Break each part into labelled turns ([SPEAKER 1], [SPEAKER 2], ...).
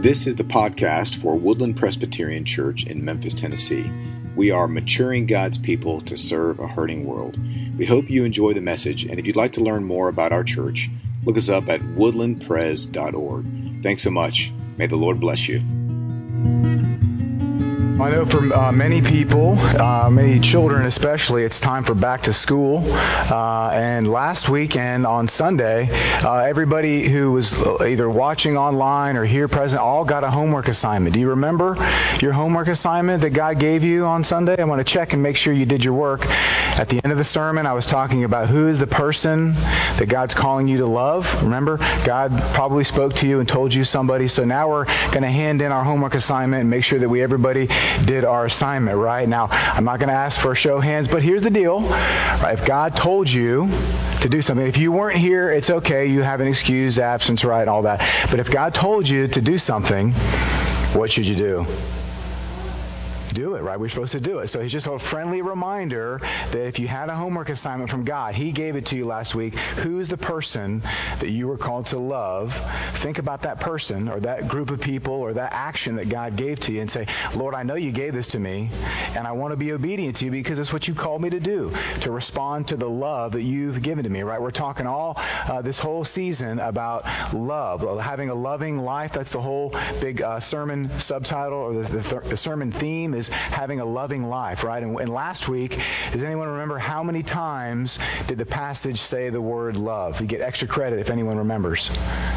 [SPEAKER 1] This is the podcast for Woodland Presbyterian Church in Memphis, Tennessee. We are maturing God's people to serve a hurting world. We hope you enjoy the message, and if you'd like to learn more about our church, look us up at woodlandpres.org. Thanks so much. May the Lord bless you.
[SPEAKER 2] I know for many people, many children especially, it's time for back to school. And last weekend on Sunday, everybody who was either watching online or here present all got a homework assignment. Do you remember your homework assignment that God gave you on Sunday? I want to check and make sure you did your work. At the end of the sermon, I was talking about who is the person that God's calling you to love. Remember, God probably spoke to you and told you somebody. So now we're going to hand in our homework assignment and make sure that everybody did our assignment, right? Now, I'm not going to ask for a show of hands, but here's the deal. Right? If God told you to do something, if you weren't here, it's okay. You have an excused absence, right? All that. But if God told you to do something, what should you do? Do it, right? We're supposed to do it. So it's just a friendly reminder that if you had a homework assignment from God, He gave it to you last week. Who's the person that you were called to love? Think about that person or that group of people or that action that God gave to you and say, Lord, I know you gave this to me, and I want to be obedient to you because it's what you called me to do, to respond to the love that you've given to me, right? We're talking this whole season about love, having a loving life. That's the whole big sermon subtitle, or the sermon theme is having a loving life, right? And last week, does anyone remember how many times did the passage say the word love? You get extra credit if anyone remembers.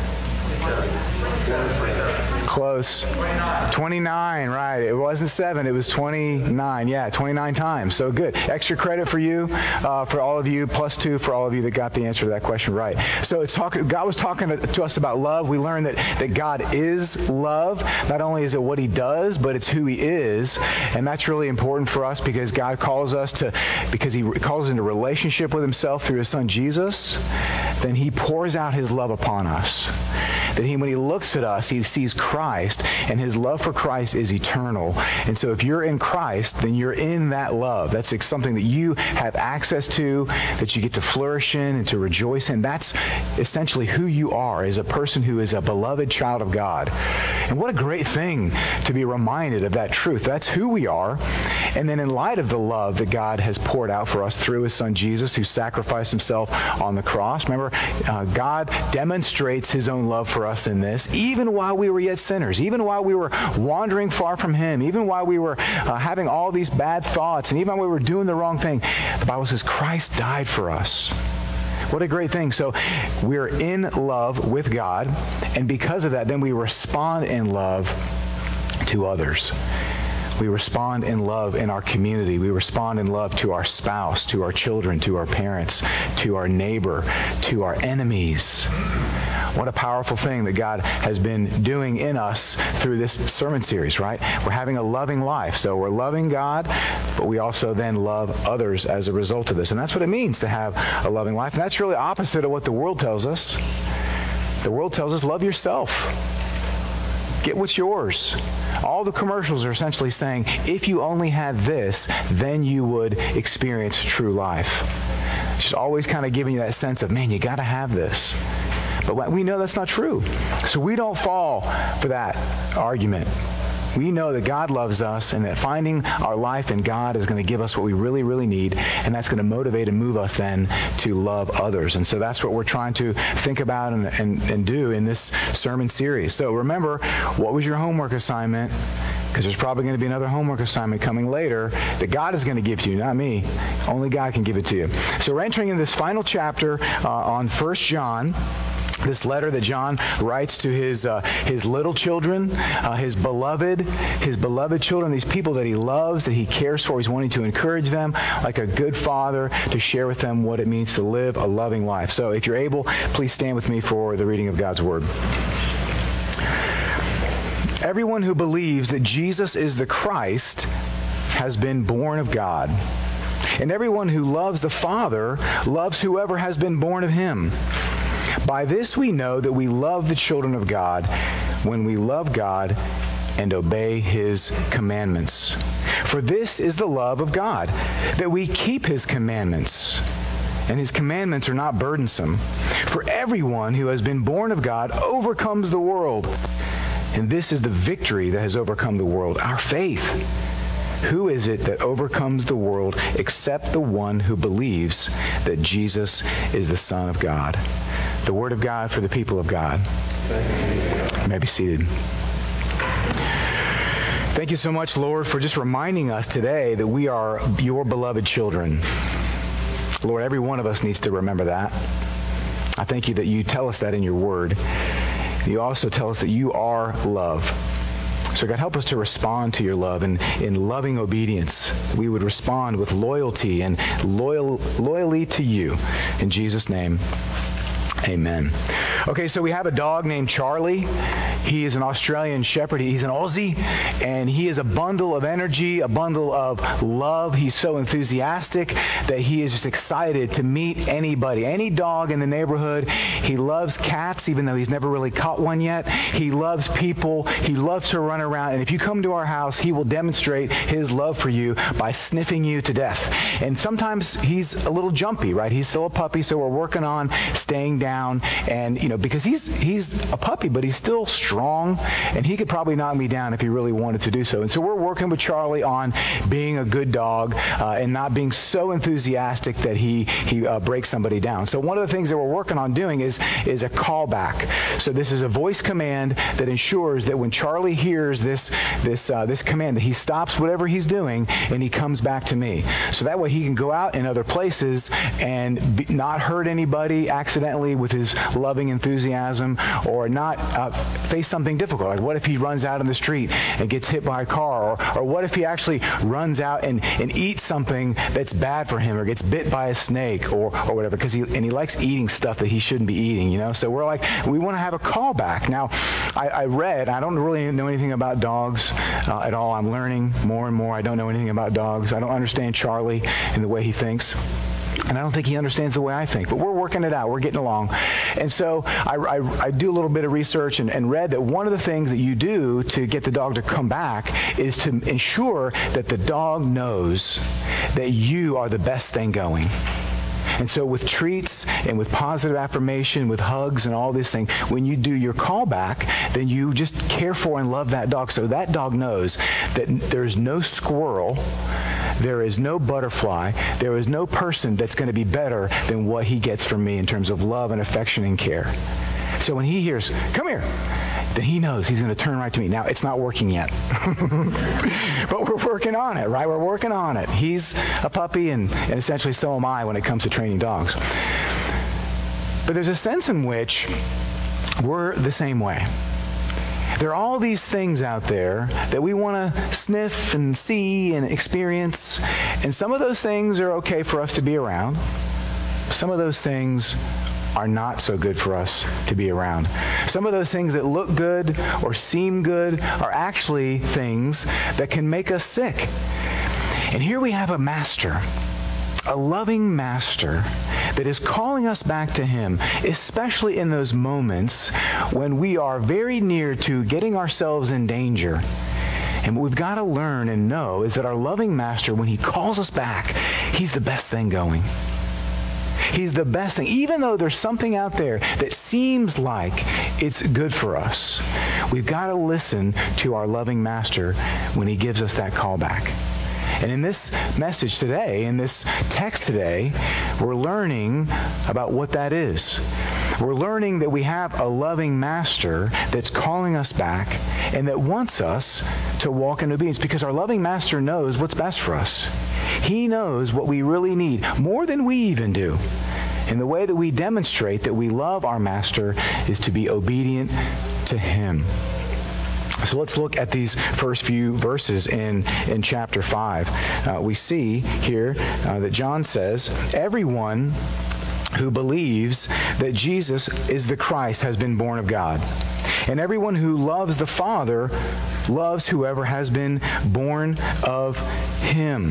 [SPEAKER 2] Close. 29, right. It wasn't 7, it was 29. Yeah, 29 times. So good. Extra credit for you, for all of you, +2 for all of you that got the answer to that question right. So God was talking to us about love. We learned that God is love. Not only is it what He does, but it's who He is. And that's really important for us because God calls us because He calls us into relationship with Himself through His Son Jesus. Then He pours out His love upon us. That when He looks at us, He sees Christ, and His love for Christ is eternal. And so if you're in Christ, then you're in that love. That's something that you have access to, that you get to flourish in and to rejoice in. That's essentially who you are as a person who is a beloved child of God. And what a great thing to be reminded of that truth. That's who we are. And then in light of the love that God has poured out for us through His Son Jesus, who sacrificed Himself on the cross. Remember, God demonstrates His own love for us in this, even while we were yet sinners, even while we were wandering far from Him, even while we were having all these bad thoughts, and even while we were doing the wrong thing. The Bible says Christ died for us. What a great thing. So we're in love with God, and because of that, then we respond in love to others. We respond in love in our community. We respond in love to our spouse, to our children, to our parents, to our neighbor, to our enemies. What a powerful thing that God has been doing in us through this sermon series, right? We're having a loving life. So we're loving God, but we also then love others as a result of this. And that's what it means to have a loving life. And that's really opposite of what the world tells us. The world tells us, love yourself. Get what's yours. All the commercials are essentially saying, if you only had this, then you would experience true life. Just always kind of giving you that sense of, man, you got to have this. But we know that's not true. So we don't fall for that argument. We know that God loves us and that finding our life in God is going to give us what we really, really need, and that's going to motivate and move us then to love others. And so that's what we're trying to think about and do in this sermon series. So remember, what was your homework assignment? Because there's probably going to be another homework assignment coming later that God is going to give to you, not me. Only God can give it to you. So we're entering in this final chapter on 1 John. This letter that John writes to his little children, his beloved children, these people that he loves, that he cares for. He's wanting to encourage them like a good father to share with them what it means to live a loving life. So if you're able, please stand with me for the reading of God's Word. Everyone who believes that Jesus is the Christ has been born of God. And everyone who loves the Father loves whoever has been born of Him. By this we know that we love the children of God, when we love God and obey His commandments. For this is the love of God, that we keep His commandments. And His commandments are not burdensome. For everyone who has been born of God overcomes the world. And this is the victory that has overcome the world, our faith. Who is it that overcomes the world except the one who believes that Jesus is the Son of God? The Word of God for the people of God. You may be seated. Thank you so much, Lord, for just reminding us today that we are your beloved children. Lord, every one of us needs to remember that. I thank you that you tell us that in your Word. You also tell us that you are love. So God, help us to respond to your love, and in loving obedience, we would respond with loyalty and loyally to you. In Jesus' name, amen. Okay, so we have a dog named Charlie. He is an Australian Shepherd. He's an Aussie, and he is a bundle of energy, a bundle of love. He's so enthusiastic that he is just excited to meet anybody, any dog in the neighborhood. He loves cats, even though he's never really caught one yet. He loves people. He loves to run around, and if you come to our house, he will demonstrate his love for you by sniffing you to death. And sometimes he's a little jumpy, right? He's still a puppy, so we're working on staying down, and because he's a puppy, but he's still strong, and he could probably knock me down if he really wanted to do so. And so we're working with Charlie on being a good dog and not being so enthusiastic that he breaks somebody down. So one of the things that we're working on doing is a callback. So this is a voice command that ensures that when Charlie hears this command, that he stops whatever he's doing and he comes back to me. So that way he can go out in other places and not hurt anybody accidentally with his loving enthusiasm, or not face something difficult. Like what if he runs out in the street and gets hit by a car, or what if he actually runs out and eats something that's bad for him, or gets bit by a snake or whatever, because he likes eating stuff that he shouldn't be eating, So we're like, we want to have a callback. Now, I read, I don't really know anything about dogs at all. I'm learning more and more. I don't know anything about dogs. I don't understand Charlie and the way he thinks. And I don't think he understands the way I think. But we're working it out. We're getting along. And so I do a little bit of research and read that one of the things that you do to get the dog to come back is to ensure that the dog knows that you are the best thing going. And so with treats and with positive affirmation, with hugs and all these things, when you do your callback, then you just care for and love that dog. So that dog knows that there's no squirrel, there is no butterfly, there is no person that's going to be better than what he gets from me in terms of love and affection and care. So when he hears, "Come here," then he knows he's going to turn right to me. Now, it's not working yet. But we're working on it, right? We're working on it. He's a puppy, and essentially so am I when it comes to training dogs. But there's a sense in which we're the same way. There are all these things out there that we want to sniff and see and experience. And some of those things are okay for us to be around. Some of those things are not so good for us to be around. Some of those things that look good or seem good are actually things that can make us sick. And here we have a master, a loving master that is calling us back to him, especially in those moments when we are very near to getting ourselves in danger. And what we've got to learn and know is that our loving master, when he calls us back, he's the best thing going. He's the best thing. Even though there's something out there that seems like it's good for us, we've got to listen to our loving master when he gives us that call back. And in this message today, in this text today, we're learning about what that is. We're learning that we have a loving master that's calling us back and that wants us to walk in obedience, because our loving master knows what's best for us. He knows what we really need, more than we even do. And the way that we demonstrate that we love our master is to be obedient to him. So let's look at these first few verses in chapter 5. We see here that John says, "Everyone who believes that Jesus is the Christ has been born of God. And everyone who loves the Father loves whoever has been born of him.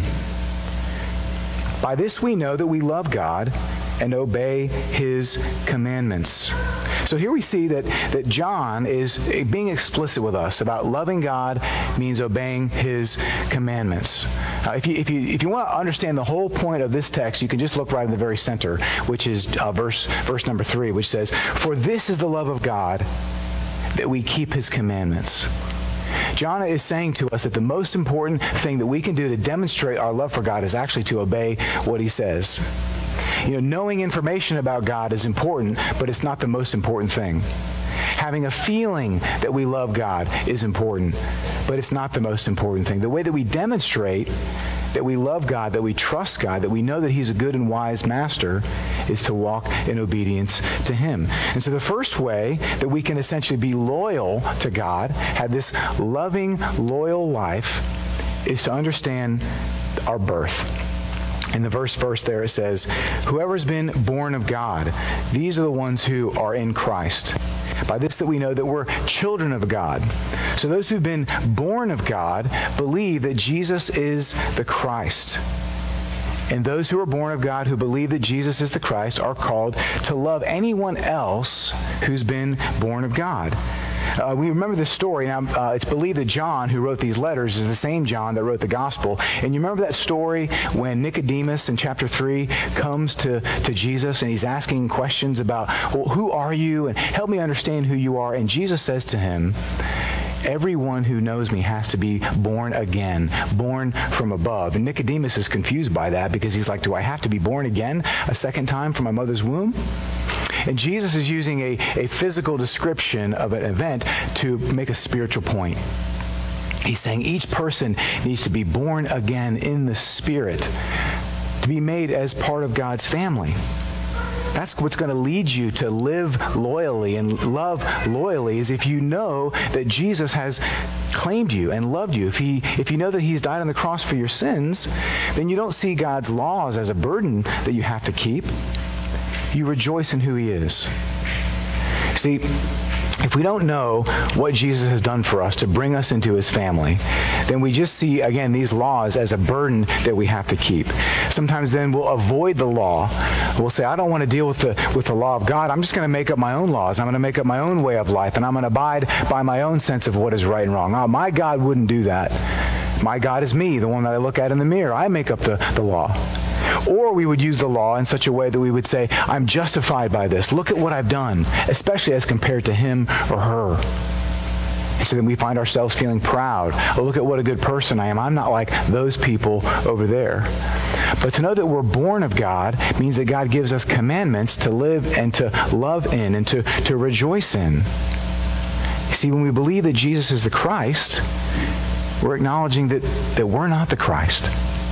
[SPEAKER 2] By this we know that we love God and obey his commandments." So here we see that John is being explicit with us about loving God means obeying his commandments. If you want to understand the whole point of this text, you can just look right in the very center, which is verse number 3, which says, "For this is the love of God, that we keep his commandments. John is saying to us that the most important thing that we can do to demonstrate our love for God is actually to obey what he says. Knowing information about God is important, but it's not the most important thing. Having a feeling that we love God is important, but it's not the most important thing. The way that we demonstrate that we love God, that we trust God, that we know that he's a good and wise master, is to walk in obedience to him. And so the first way that we can essentially be loyal to God, have this loving, loyal life, is to understand our birth. In the verse there it says, whoever's been born of God, these are the ones who are in Christ. By this that we know that we're children of God. So those who've been born of God believe that Jesus is the Christ. And those who are born of God who believe that Jesus is the Christ are called to love anyone else who's been born of God. We remember this story. Now, it's believed that John, who wrote these letters, is the same John that wrote the gospel. And you remember that story when Nicodemus in chapter 3 comes to Jesus and he's asking questions about, well, who are you? And help me understand who you are. And Jesus says to him, everyone who knows me has to be born again, born from above. And Nicodemus is confused by that because he's like, do I have to be born again a second time from my mother's womb? And Jesus is using a physical description of an event to make a spiritual point. He's saying each person needs to be born again in the Spirit, to be made as part of God's family. That's what's going to lead you to live loyally and love loyally, is if you know that Jesus has claimed you and loved you. If you know that he's died on the cross for your sins, then you don't see God's laws as a burden that you have to keep. You rejoice in who he is. See, if we don't know what Jesus has done for us to bring us into his family, then we just see, again, these laws as a burden that we have to keep. Sometimes then we'll avoid the law. We'll say, I don't want to deal with the law of God. I'm just going to make up my own laws. I'm going to make up my own way of life, and I'm going to abide by my own sense of what is right and wrong. Oh, my God wouldn't do that. My God is me, the one that I look at in the mirror. I make up the law. Or we would use the law in such a way that we would say, I'm justified by this. Look at what I've done, especially as compared to him or her. And so then we find ourselves feeling proud. Oh, look at what a good person I am. I'm not like those people over there. But to know that we're born of God means that God gives us commandments to live and to love in and to rejoice in. You see, when we believe that Jesus is the Christ, we're acknowledging that we're not the Christ.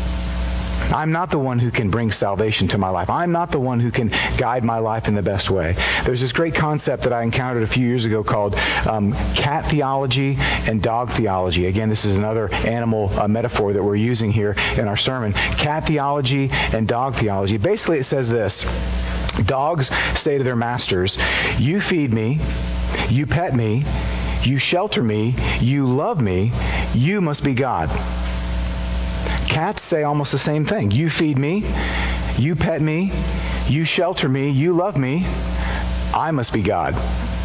[SPEAKER 2] I'm not the one who can bring salvation to my life. I'm not the one who can guide my life in the best way. There's this great concept that I encountered a few years ago called cat theology and dog theology. Again, this is another animal metaphor that we're using here in our sermon. Cat theology and dog theology. Basically, it says this. Dogs say to their masters, you feed me, you pet me, you shelter me, you love me, you must be God. Cats say almost the same thing. You feed me, you pet me, you shelter me, you love me, I must be God.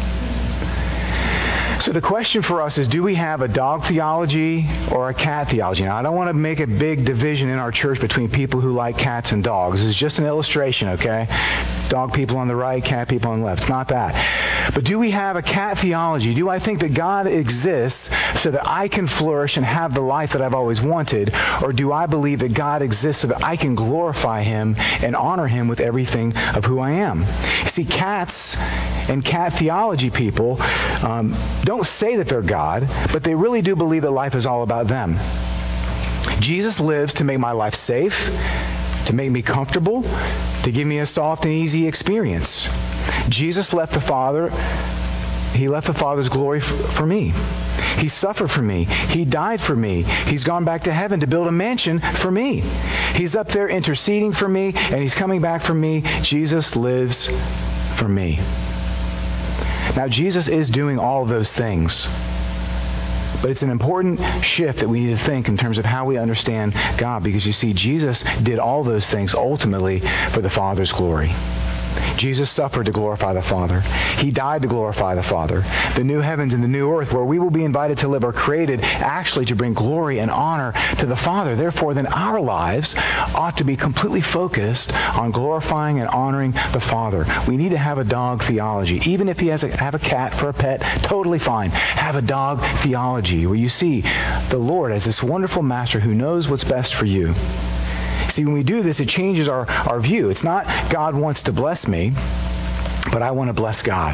[SPEAKER 2] So the question for us is, do we have a dog theology or a cat theology? Now, I don't want to make a big division in our church between people who like cats and dogs. This is just an illustration, okay? Dog people on the right, cat people on the left. It's not that. But do we have a cat theology? Do I think that God exists so that I can flourish and have the life that I've always wanted? Or do I believe that God exists so that I can glorify him and honor him with everything of who I am? You see, cats and cat theology people don't say that they're God, but they really do believe that life is all about them. Jesus lives to make my life safe, to make me comfortable, to give me a soft and easy experience. Jesus left the Father. He left the Father's glory for me. He suffered for me. He died for me. He's gone back to heaven to build a mansion for me. He's up there interceding for me, and he's coming back for me. Jesus lives for me. Now, Jesus is doing all of those things. But it's an important shift that we need to think in terms of how we understand God, because you see, Jesus did all those things ultimately for the Father's glory. Jesus suffered to glorify the Father. He died to glorify the Father. The new heavens and the new earth where we will be invited to live are created actually to bring glory and honor to the Father. Therefore, then our lives ought to be completely focused on glorifying and honoring the Father. We need to have a dog theology. Even if he have a cat for a pet, totally fine. Have a dog theology where you see the Lord as this wonderful master who knows what's best for you. See, when we do this, it changes our view. It's not God wants to bless me, but I want to bless God.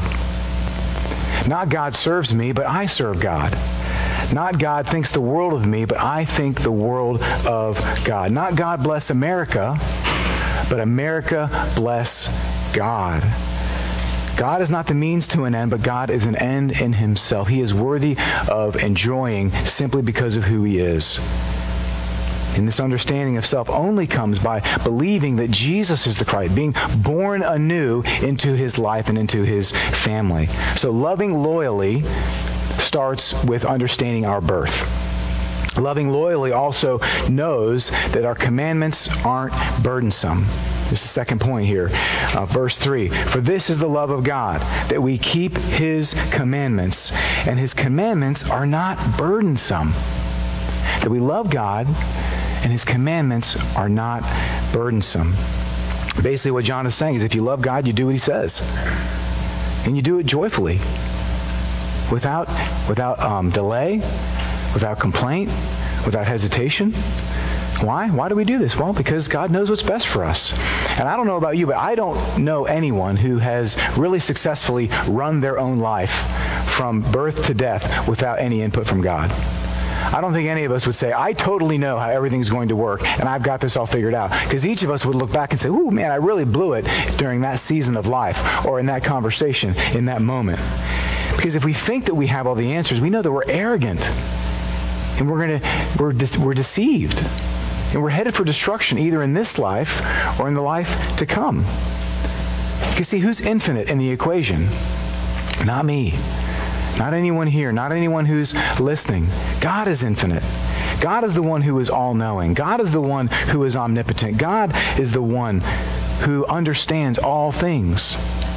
[SPEAKER 2] Not God serves me, but I serve God. Not God thinks the world of me, but I think the world of God. Not God bless America, but America bless God. God is not the means to an end, but God is an end in himself. He is worthy of enjoying simply because of who he is. And this understanding of self only comes by believing that Jesus is the Christ, being born anew into his life and into his family. So loving loyally starts with understanding our birth. Loving loyally also knows that our commandments aren't burdensome. This is the second point here. Verse 3, for this is the love of God, that we keep his commandments, and his commandments are not burdensome. That we love God, and his commandments are not burdensome. Basically what John is saying is if you love God, you do what he says. And you do it joyfully. Without delay, without complaint, without hesitation. Why? Why do we do this? Well, because God knows what's best for us. And I don't know about you, but I don't know anyone who has really successfully run their own life from birth to death without any input from God. I don't think any of us would say, I totally know how everything's going to work, and I've got this all figured out. Because each of us would look back and say, ooh, man, I really blew it during that season of life or in that conversation, in that moment. Because if we think that we have all the answers, we know that we're arrogant. And we're deceived. And we're headed for destruction either in this life or in the life to come. You see, who's infinite in the equation? Not me. Not anyone here. Not anyone who's listening. God is infinite. God is the one who is all-knowing. God is the one who is omnipotent. God is the one who understands all things.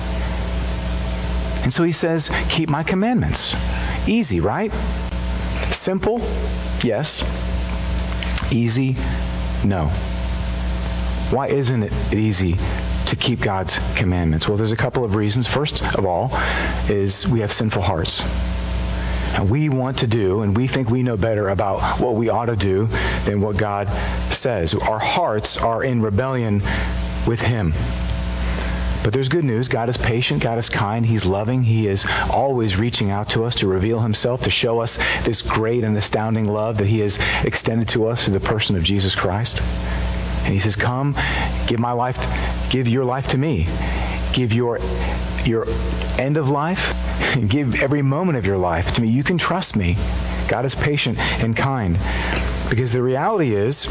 [SPEAKER 2] And so he says, keep my commandments. Easy, right? Simple? Yes. Easy? No. Why isn't it easy to keep God's commandments? Well, there's a couple of reasons. First of all is we have sinful hearts. And we want to do, and we think we know better about what we ought to do than what God says. Our hearts are in rebellion with him. But there's good news. God is patient. God is kind. He's loving. He is always reaching out to us to reveal himself, to show us this great and astounding love that he has extended to us through the person of Jesus Christ. And he says, come, give your life to me. Give your end of life, give every moment of your life to me. You can trust me. God is patient and kind. Because the reality is,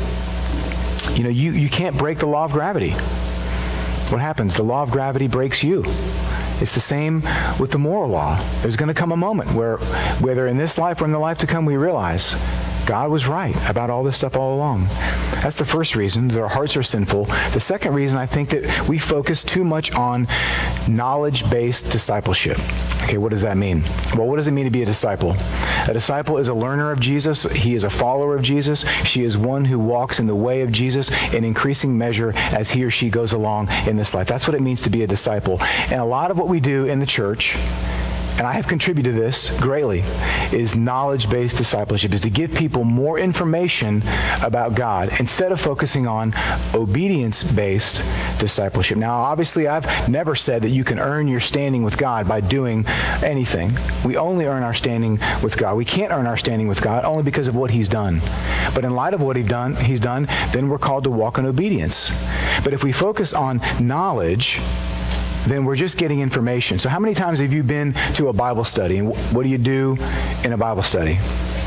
[SPEAKER 2] you can't break the law of gravity. What happens? The law of gravity breaks you. It's the same with the moral law. There's going to come a moment where, whether in this life or in the life to come, we realize God was right about all this stuff all along. That's the first reason, that our hearts are sinful. The second reason, I think that we focus too much on knowledge-based discipleship. Okay, what does that mean? Well, what does it mean to be a disciple? A disciple is a learner of Jesus. He is a follower of Jesus. She is one who walks in the way of Jesus in increasing measure as he or she goes along in this life. That's what it means to be a disciple. And a lot of what we do in the church, and I have contributed to this greatly, is knowledge-based discipleship, is to give people more information about God instead of focusing on obedience-based discipleship. Now, obviously, I've never said that you can earn your standing with God by doing anything. We only earn our standing with God. We can't earn our standing with God only because of what he's done. But in light of what he's done, then we're called to walk in obedience. But if we focus on knowledge, then we're just getting information. So how many times have you been to a Bible study? And what do you do in a Bible study?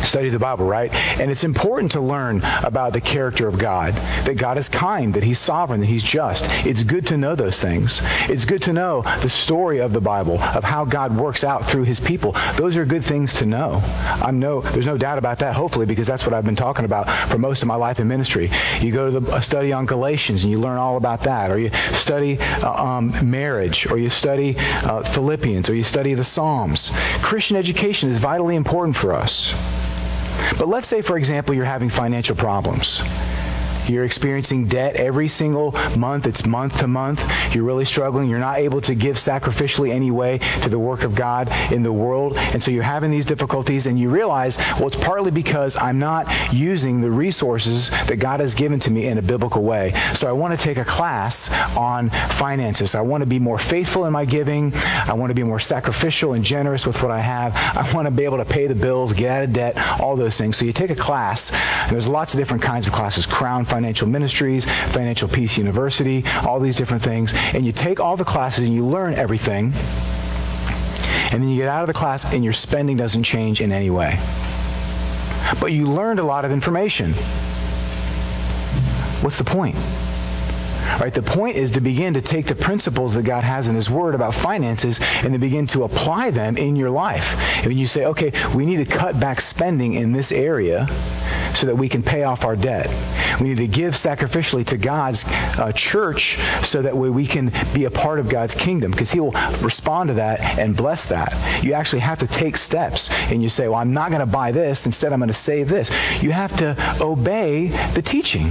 [SPEAKER 2] Study the Bible, right? And it's important to learn about the character of God, that God is kind, that He's sovereign, that He's just. It's good to know those things. It's good to know the story of the Bible, of how God works out through His people. Those are good things to know. There's no doubt about that, hopefully, because that's what I've been talking about for most of my life in ministry. You go to a study on Galatians and you learn all about that, or you study marriage, or you study Philippians, or you study the Psalms. Christian education is vitally important for us. But let's say, for example, you're having financial problems. You're experiencing debt every single month. It's month to month. You're really struggling. You're not able to give sacrificially anyway to the work of God in the world. And so you're having these difficulties, and you realize, well, it's partly because I'm not using the resources that God has given to me in a biblical way. So I want to take a class on finances. I want to be more faithful in my giving. I want to be more sacrificial and generous with what I have. I want to be able to pay the bills, get out of debt, all those things. So you take a class, and there's lots of different kinds of classes. Crown Financial Ministries, Financial Peace University, all these different things. And you take all the classes and you learn everything. And then you get out of the class and your spending doesn't change in any way. But you learned a lot of information. What's the point? Right? The point is to begin to take the principles that God has in His Word about finances and to begin to apply them in your life. And when you say, okay, we need to cut back spending in this area so that we can pay off our debt. We need to give sacrificially to God's church so that way we can be a part of God's kingdom, because He will respond to that and bless that. You actually have to take steps, and you say, well, I'm not going to buy this. Instead, I'm going to save this. You have to obey the teaching.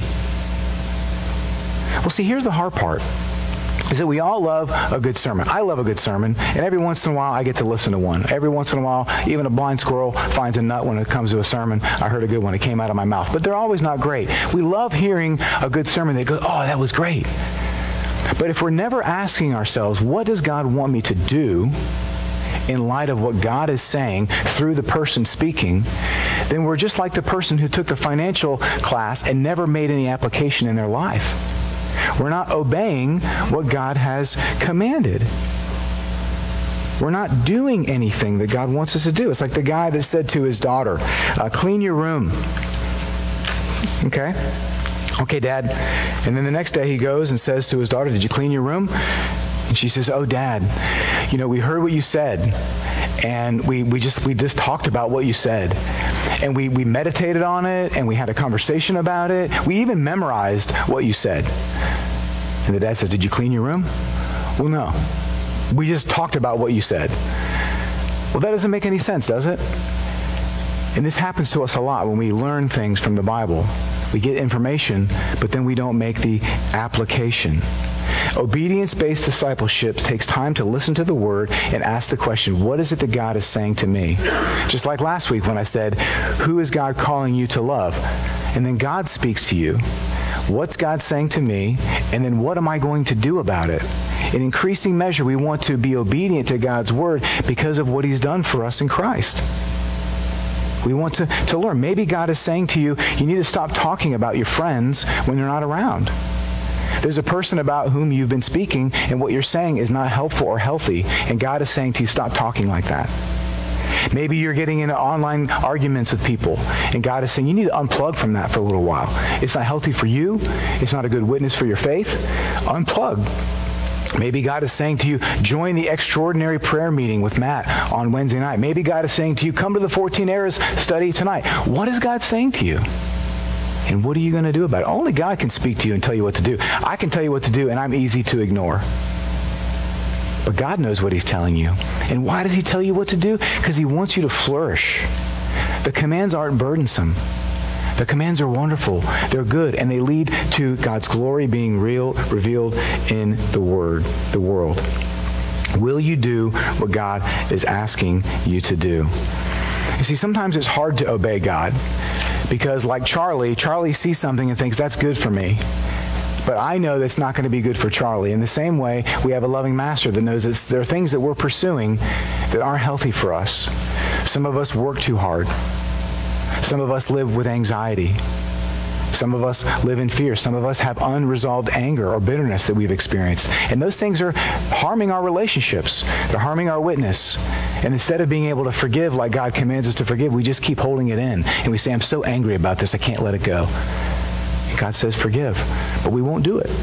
[SPEAKER 2] Well, see, here's the hard part, is that we all love a good sermon. I love a good sermon, and every once in a while I get to listen to one. Every once in a while, even a blind squirrel finds a nut when it comes to a sermon. I heard a good one. It came out of my mouth. But they're always not great. We love hearing a good sermon that goes, oh, that was great. But if we're never asking ourselves, what does God want me to do in light of what God is saying through the person speaking, then we're just like the person who took the financial class and never made any application in their life. We're not obeying what God has commanded. We're not doing anything that God wants us to do. It's like the guy that said to his daughter, clean your room. Okay, Dad. And then the next day he goes and says to his daughter, did you clean your room? And she says, oh, Dad, we heard what you said. And we just talked about what you said. And we meditated on it, and we had a conversation about it. We even memorized what you said. And the dad says, did you clean your room? Well, no. We just talked about what you said. Well, that doesn't make any sense, does it? And this happens to us a lot when we learn things from the Bible. We get information, but then we don't make the application. Obedience-based discipleship takes time to listen to the Word and ask the question, what is it that God is saying to me? Just like last week when I said, who is God calling you to love? And then God speaks to you. What's God saying to me? And then what am I going to do about it? In increasing measure, we want to be obedient to God's Word because of what He's done for us in Christ. We want to learn. Maybe God is saying to you, you need to stop talking about your friends when they're not around. There's a person about whom you've been speaking, and what you're saying is not helpful or healthy, and God is saying to you, stop talking like that. Maybe you're getting into online arguments with people, and God is saying you need to unplug from that for a little while. It's not healthy for you. It's not a good witness for your faith. Unplug. Maybe God is saying to you, join the extraordinary prayer meeting with Matt on Wednesday night. Maybe God is saying to you, come to the 14 Errors study tonight. What is God saying to you? And what are you going to do about it? Only God can speak to you and tell you what to do. I can tell you what to do, and I'm easy to ignore. But God knows what He's telling you. And why does He tell you what to do? Because He wants you to flourish. The commands aren't burdensome. The commands are wonderful. They're good, and they lead to God's glory being revealed in the world. Will you do what God is asking you to do? You see, sometimes it's hard to obey God because, like Charlie sees something and thinks, that's good for me. But I know that's not going to be good for Charlie. In the same way, we have a loving master that knows that there are things that we're pursuing that aren't healthy for us. Some of us work too hard. Some of us live with anxiety. Some of us live in fear. Some of us have unresolved anger or bitterness that we've experienced. And those things are harming our relationships. They're harming our witness. And instead of being able to forgive like God commands us to forgive, we just keep holding it in. And we say, I'm so angry about this, I can't let it go. And God says, forgive. But we won't do it.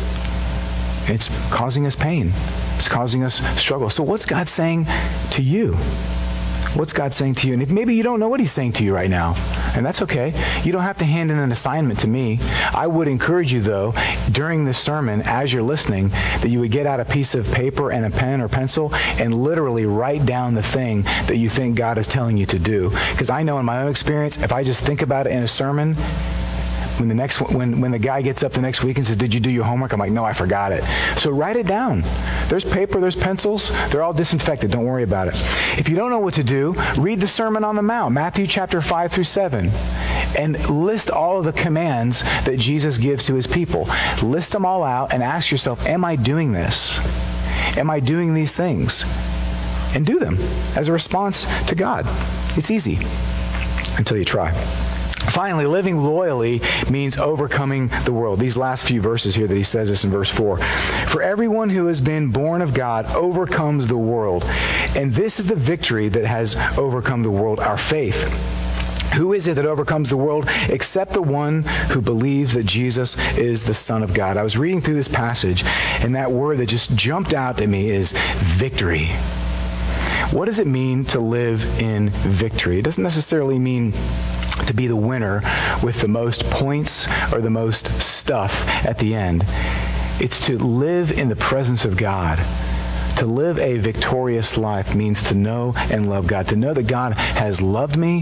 [SPEAKER 2] It's causing us pain. It's causing us struggle. So what's God saying to you? What's God saying to you? And if maybe you don't know what he's saying to you right now, and that's okay. You don't have to hand in an assignment to me. I would encourage you, though, during this sermon, as you're listening, that you would get out a piece of paper and a pen or pencil and literally write down the thing that you think God is telling you to do. Because I know in my own experience, if I just think about it in a sermon, when the guy gets up the next week and says, did you do your homework? I'm like, no, I forgot it. So write it down. There's paper, there's pencils. They're all disinfected. Don't worry about it. If you don't know what to do, read the Sermon on the Mount, Matthew chapter 5 through 7, and list all of the commands that Jesus gives to his people. List them all out and ask yourself, am I doing this? Am I doing these things? And do them as a response to God. It's easy until you try. Finally, living loyally means overcoming the world. These last few verses here that he says this in verse 4. For everyone who has been born of God overcomes the world. And this is the victory that has overcome the world, our faith. Who is it that overcomes the world except the one who believes that Jesus is the Son of God? I was reading through this passage, and that word that just jumped out to me is victory. What does it mean to live in victory? It doesn't necessarily mean to be the winner with the most points or the most stuff at the end. It's to live in the presence of God. To live a victorious life means to know and love God. To know that God has loved me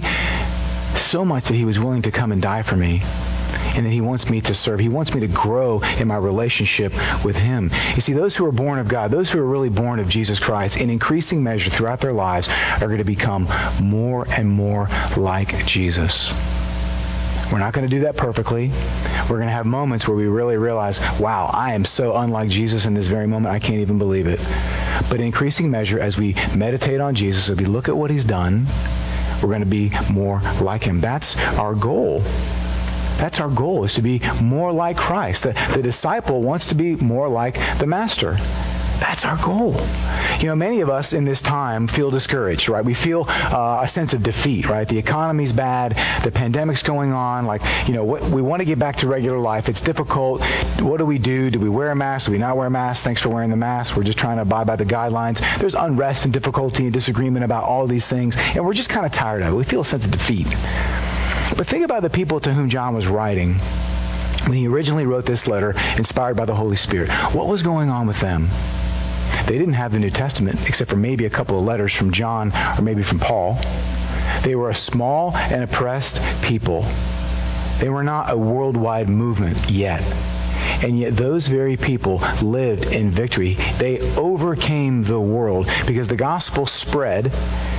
[SPEAKER 2] so much that he was willing to come and die for me. And that he wants me to serve. He wants me to grow in my relationship with him. You see, those who are born of God, those who are really born of Jesus Christ, in increasing measure throughout their lives, are going to become more and more like Jesus. We're not going to do that perfectly. We're going to have moments where we really realize, wow, I am so unlike Jesus in this very moment, I can't even believe it. But in increasing measure, as we meditate on Jesus, as we look at what he's done, we're going to be more like him. That's our goal. That's our goal, is to be more like Christ. The disciple wants to be more like the master. That's our goal. You know, many of us in this time feel discouraged, right? We feel a sense of defeat, right? The economy's bad. The pandemic's going on. We want to get back to regular life. It's difficult. What do we do? Do we wear a mask? Do we not wear a mask? Thanks for wearing the mask. We're just trying to abide by the guidelines. There's unrest and difficulty and disagreement about all these things, and we're just kind of tired of it. We feel a sense of defeat. But think about the people to whom John was writing when he originally wrote this letter, inspired by the Holy Spirit. What was going on with them? They didn't have the New Testament, except for maybe a couple of letters from John or maybe from Paul. They were a small and oppressed people. They were not a worldwide movement yet. And yet those very people lived in victory. They overcame the world because the gospel spread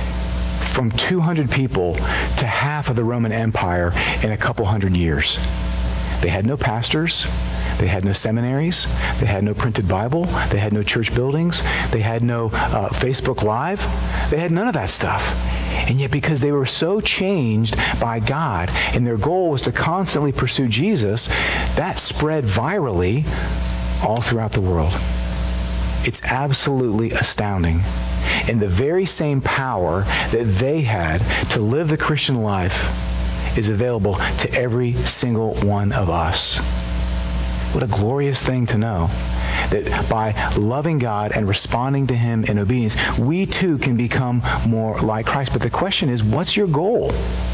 [SPEAKER 2] from 200 people to half of the Roman Empire in a couple hundred years. They had no pastors. They had no seminaries. They had no printed Bible. They had no church buildings. They had no Facebook Live. They had none of that stuff. And yet because they were so changed by God and their goal was to constantly pursue Jesus, that spread virally all throughout the world. It's absolutely astounding. And the very same power that they had to live the Christian life is available to every single one of us. What a glorious thing to know that by loving God and responding to him in obedience, we too can become more like Christ. But the question is, what's your goal?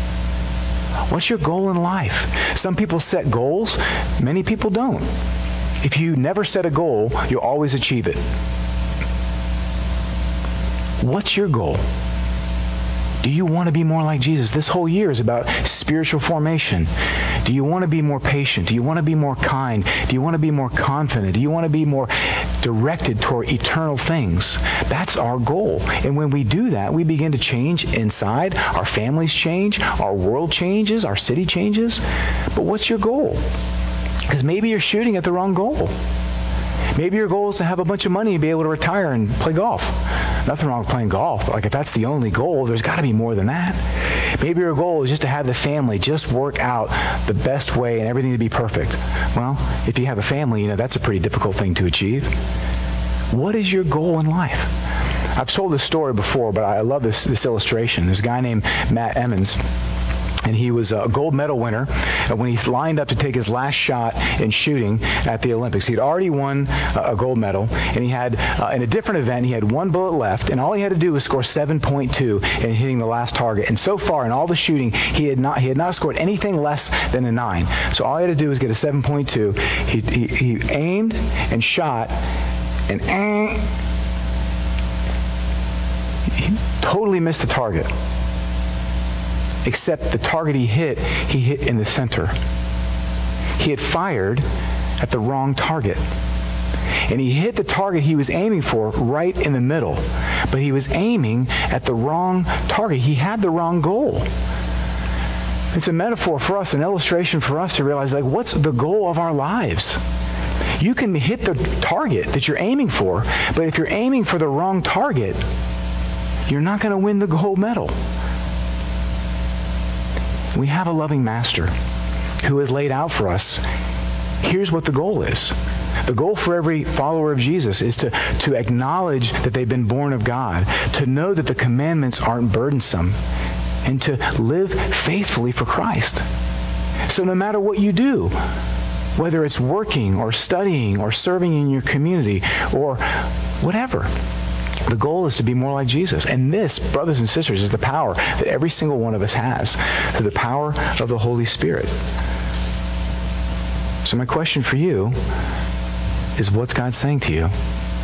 [SPEAKER 2] What's your goal in life? Some people set goals. Many people don't. If you never set a goal, you'll always achieve it. What's your goal? Do you want to be more like Jesus? This whole year is about spiritual formation. Do you want to be more patient? Do you want to be more kind? Do you want to be more confident? Do you want to be more directed toward eternal things? That's our goal. And when we do that, we begin to change inside. Our families change. Our world changes. Our city changes. But what's your goal? Because maybe you're shooting at the wrong goal. Maybe your goal is to have a bunch of money and be able to retire and play golf. Nothing wrong with playing golf. Like if that's the only goal, there's got to be more than that. Maybe your goal is just to have the family just work out the best way and everything to be perfect. Well, if you have a family, that's a pretty difficult thing to achieve. What is your goal in life? I've told this story before, but I love this illustration. There's a guy named Matt Emmons, and he was a gold medal winner when he lined up to take his last shot in shooting at the Olympics. He'd already won a gold medal, and he had, in a different event, he had one bullet left, and all he had to do was score 7.2 in hitting the last target. And so far in all the shooting, he had not scored anything less than a 9. So all he had to do was get a 7.2. He aimed and shot, and he totally missed the target. Except the target he hit in the center. He had fired at the wrong target. And he hit the target he was aiming for right in the middle. But he was aiming at the wrong target. He had the wrong goal. It's a metaphor for us, an illustration for us to realize, what's the goal of our lives? You can hit the target that you're aiming for, but if you're aiming for the wrong target, you're not going to win the gold medal. We have a loving master who has laid out for us, here's what the goal is. The goal for every follower of Jesus is to acknowledge that they've been born of God, to know that the commandments aren't burdensome, and to live faithfully for Christ. So no matter what you do, whether it's working or studying or serving in your community or whatever, the goal is to be more like Jesus. And this, brothers and sisters, is the power that every single one of us has through the power of the Holy Spirit. So my question for you is, what's God saying to you?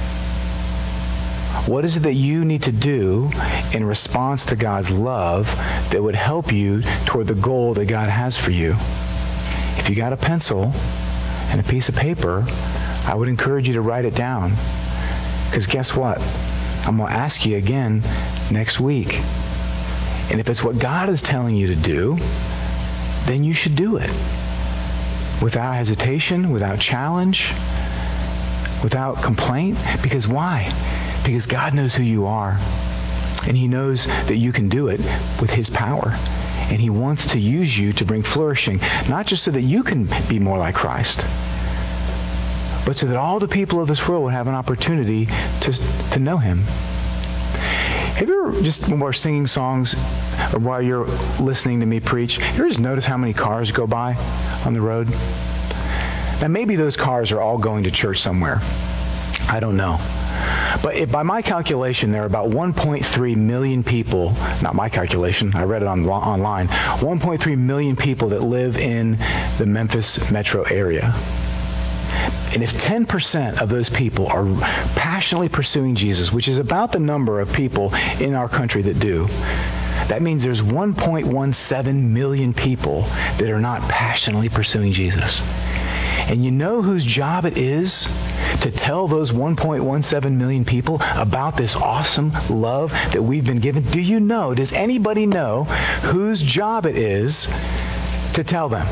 [SPEAKER 2] What is it that you need to do in response to God's love that would help you toward the goal that God has for you? If you got a pencil and a piece of paper, I would encourage you to write it down. Because guess what? I'm going to ask you again next week. And if it's what God is telling you to do, then you should do it. Without hesitation, without challenge, without complaint. Because why? Because God knows who you are. And He knows that you can do it with His power. And He wants to use you to bring flourishing, not just so that you can be more like Christ, but so that all the people of this world will have an opportunity to know Him. Have you ever, just when we're singing songs or while you're listening to me preach, you ever just notice how many cars go by on the road? Now maybe those cars are all going to church somewhere. I don't know. But by my calculation, there are about 1.3 million people, not my calculation, I read it online, 1.3 million people that live in the Memphis metro area. And if 10% of those people are passionately pursuing Jesus, which is about the number of people in our country that do, that means there's 1.17 million people that are not passionately pursuing Jesus. And you know whose job it is to tell those 1.17 million people about this awesome love that we've been given? Do you know? Does anybody know whose job it is to tell them?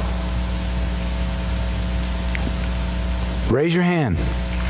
[SPEAKER 2] Raise your hand.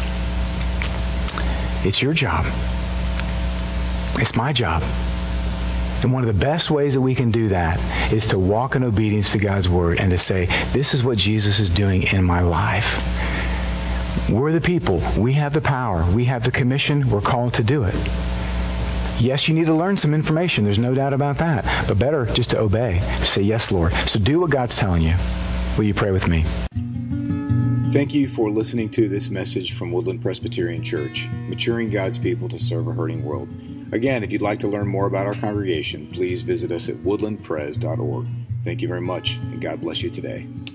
[SPEAKER 2] It's your job. It's my job. And one of the best ways that we can do that is to walk in obedience to God's Word and to say, this is what Jesus is doing in my life. We're the people. We have the power. We have the commission. We're called to do it. Yes, you need to learn some information. There's no doubt about that. But better just to obey. To say, yes, Lord. So do what God's telling you. Will you pray with me?
[SPEAKER 1] Thank you for listening to this message from Woodland Presbyterian Church, maturing God's people to serve a hurting world. Again, if you'd like to learn more about our congregation, please visit us at woodlandpres.org. Thank you very much, and God bless you today.